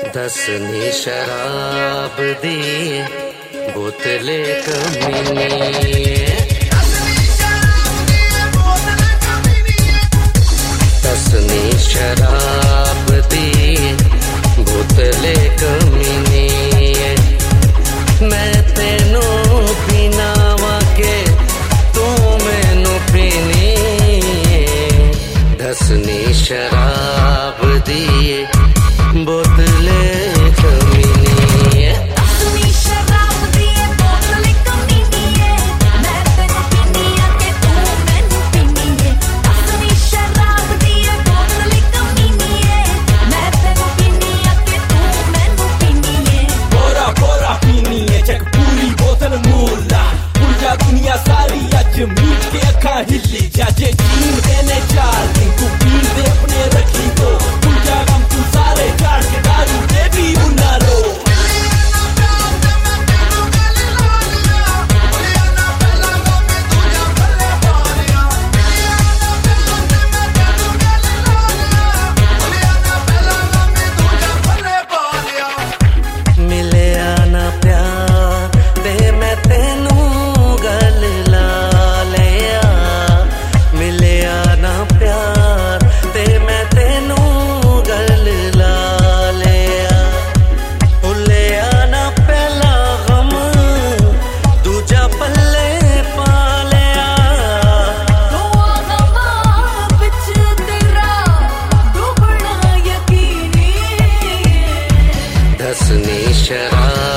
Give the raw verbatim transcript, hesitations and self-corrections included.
दसनी शराब दी बोतले कमीनी, दसनी शराब दी बोतले कमीनी। मैं तेनू पीना वाके तू मैनू पीनी, दसनी शराब दी बोतले कमीनी। दसनी शराब दी बोतले कमीनी है, मैं तेनू पीनी आके तू मैनू पीनी है। दसनी शराब दी बोतले कमीनी है, मैं तेनू पीनी आके तू मैनू पीनी है। बोरा बोरा पीनी है चक पूरी बोतल मूला, उल्टा दुनिया सारी अज मीट के अखा हिली जाजे चीन देने चार दिन तू पीन दे अपने रखी तो उल्टा गम तू सारे चार के दारू दे भी उन्ना रो। मिले आना प्यार ते मैं तेनू गल ला लिया, मिले आना प्यार ते मैं तेनू गल ला लिया। भुले आना पहला गम दूजा पल्ले पा लिया, दुआ गमां बिच तेरा डूबना यकीनी। दसनी शराब